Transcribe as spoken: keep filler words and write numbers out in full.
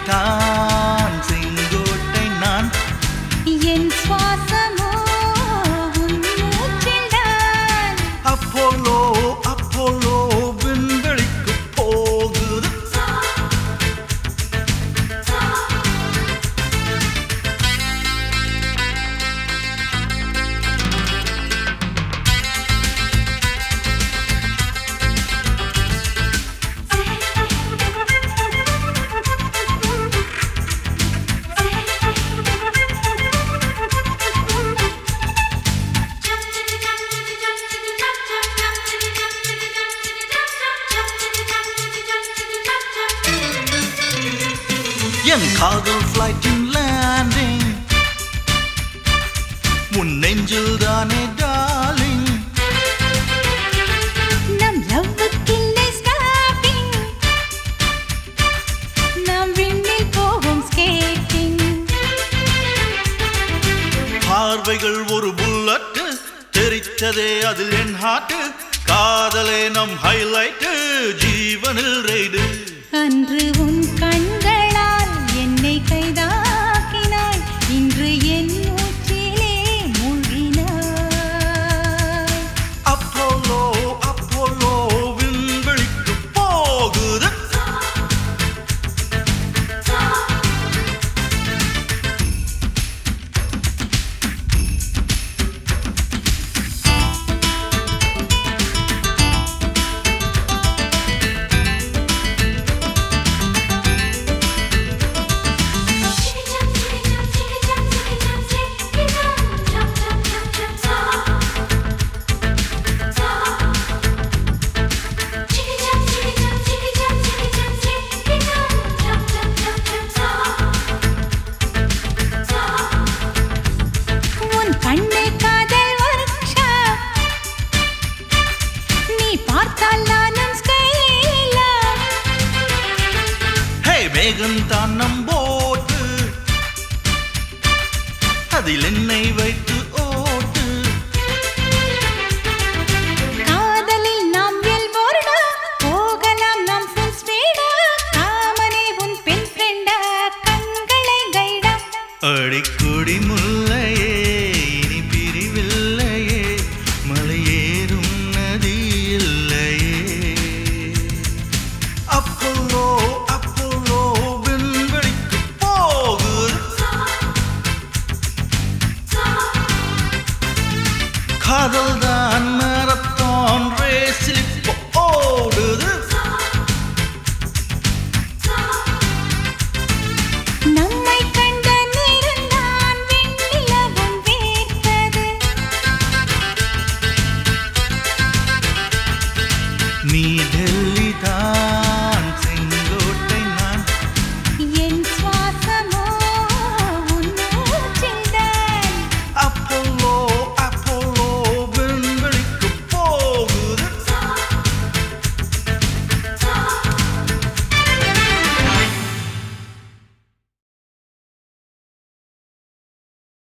கான் செங்கோட்டை நான் என் சுவாசமோ உன் மூச்சில்தான். Apollo Apollo விண்வெளிக்கு போகுது. என் காதல் ஃப்ளைட்டின் லேண்டிங் உன் நெஞ்சில் தானே டார்லிங். நம் லவ்வுக்கில்லை ஸ்டாப்பிங், நாம் விண்ணில் போவோம் ஸ்கேட்டிங். பார்வைகள் ஒரு புல்லட்டு தெரித்ததே அதில் என் ஹார்ட். காதலே நம் ஹைலைட் ஜீவனில் ரைடு. அன்று உன் கண்களால் என்னை கைதாக்கினாய், இன்று என் மூச்சிலே மூழ்கினாய். அப்போலோ அப்போலோ விண்வெளிக்கு போகுது. உன் கண்ணை காதல் workshop, நீ பார்த்தால் நானும் ஸ்கைலா. ஹே மேகம் தான் நம் போட்டு அதில் என்னை வைத்து